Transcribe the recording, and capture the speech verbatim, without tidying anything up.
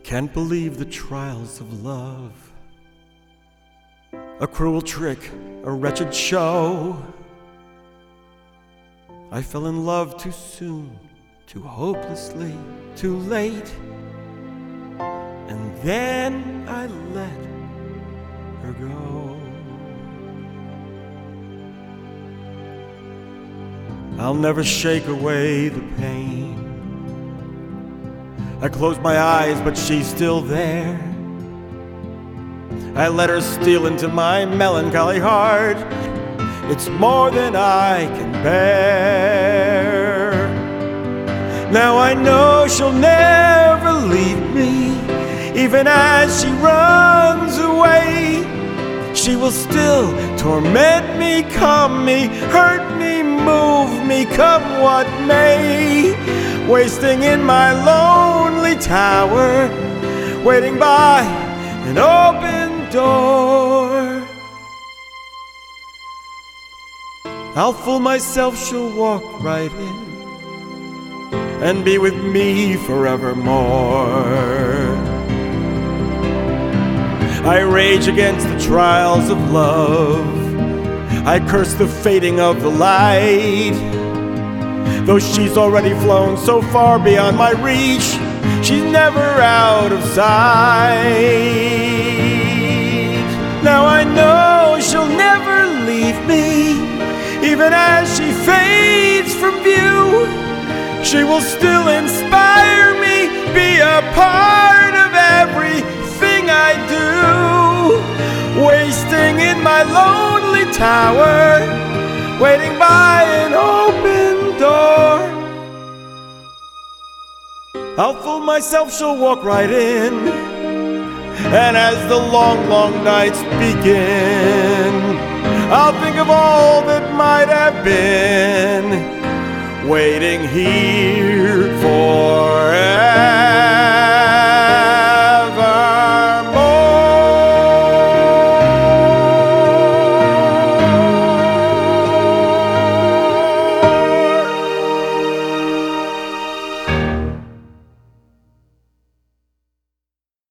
can't believe the trials of love. A cruel trick, a wretched show. I fell in love too soon, too hopelessly, too late. And then I let her go. I'll never shake away the pain. I close my eyes, but she's still there. I let her steal into my melancholy heart. It's more than I can bear. Now I know she'll never leave me. Even as she runs away, she will still torment me, calm me, hurt me, move me, come what may. Wasting in my lonely tower, waiting by an open door. I'll fool myself, she'll walk right in and be with me forevermore. I rage against the trials of love. I curse the fading of the light. Though she's already flown so far beyond my reach, she's never out of sight. Now I know she'll never leave me. Even as she fades from view, she will still inspire me, be a part of everything I do. Wasting in my lonely tower, waiting by an open door. I'll fool myself, she'll walk right in. And as the long, long nights begin, I'll think of all that might have been, waiting here forever.